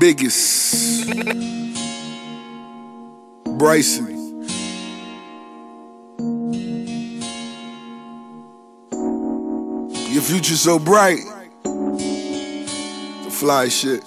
biggest. Bryson. Your future so bright. The fly shit.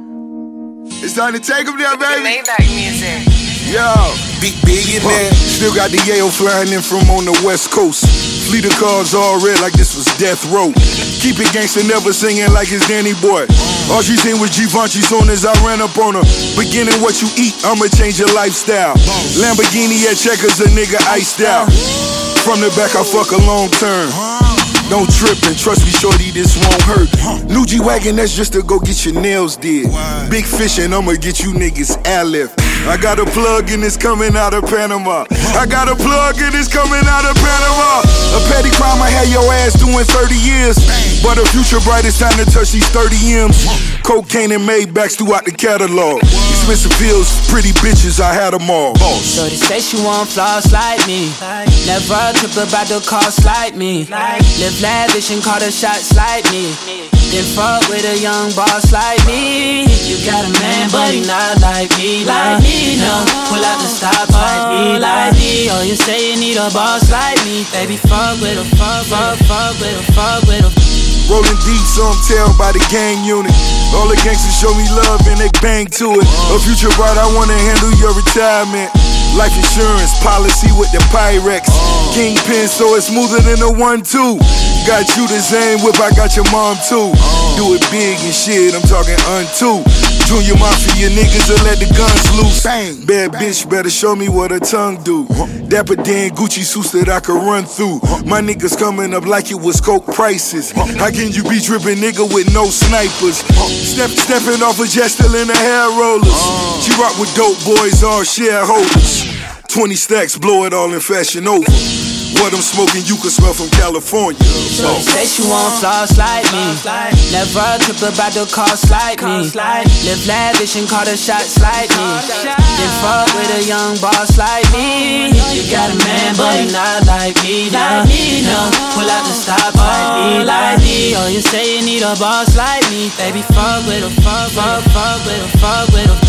It's time to take them there, baby. Maybach music. Yo, big in there. Still got the Yale flying in from on the West Coast. Fleet of cars all red like this was death row. Keep it gangsta, never singing like it's Danny Boy. All she seen was Givenchy soon as I ran up on her. Beginning what you eat, I'ma change your lifestyle. Lamborghini at Checkers, a nigga iced out. From the back, I fuck a long term. Don't trip and trust me, shorty, this won't hurt. New G-Wagon, that's just to go get your nails did. Big fish and I'ma get you niggas ad-lib. I got a plug and it's coming out of Panama. I got a plug and it's coming out of Panama. A petty crime I had your ass doing 30 years. But a future bright, it's time to touch these 30 M's. Cocaine and Maybachs throughout the catalog. Expensive pills, pretty bitches, I had them all. Shorty say she want flaws like me. Never trip about the cost like me. Live lavish and call the shots like me. Then fuck with a young boss like me. You got a man, but he not like me. Like me, no. Pull out the stop like me, like me. Oh, you say you need a boss like me. Baby, fuck with a, fuck with a, fuck with a. Rolling deep, so I'm tailed by the gang unit. All the gangsters show me love and they bang to it. A future bride, I wanna handle your retirement. Life insurance policy with the Pyrex. Kingpin, so it's smoother than a 1-2. Got you the same whip, I got your mom too. Do it big and shit, I'm talking unto. Junior Mafia niggas will let the guns loose. Bad bitch better show me what her tongue do. Dapper Dan Gucci suits that I could run through. My niggas coming up like it was coke prices. How can you be dripping nigga with no snipers? Stepping off a jet still in the hair rollers. She rock with dope boys, all shareholders. 20 stacks, blow it all in Fashion Over. What I'm smoking, you can smell from California. Shorty say she want flaws like me. Never trip about the cost like me. Live lavish and call the shots like me. Then fuck with a young boss like me. You got a man, but he not like me. Like me, no. Pull out the stop like me, like me. Oh, you say you need a boss like me. Baby, fuck with a, fuck with a, fuck with a.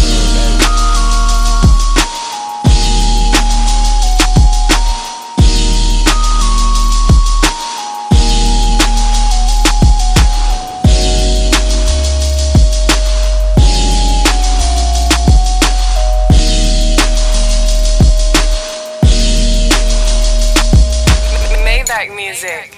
Maybach music.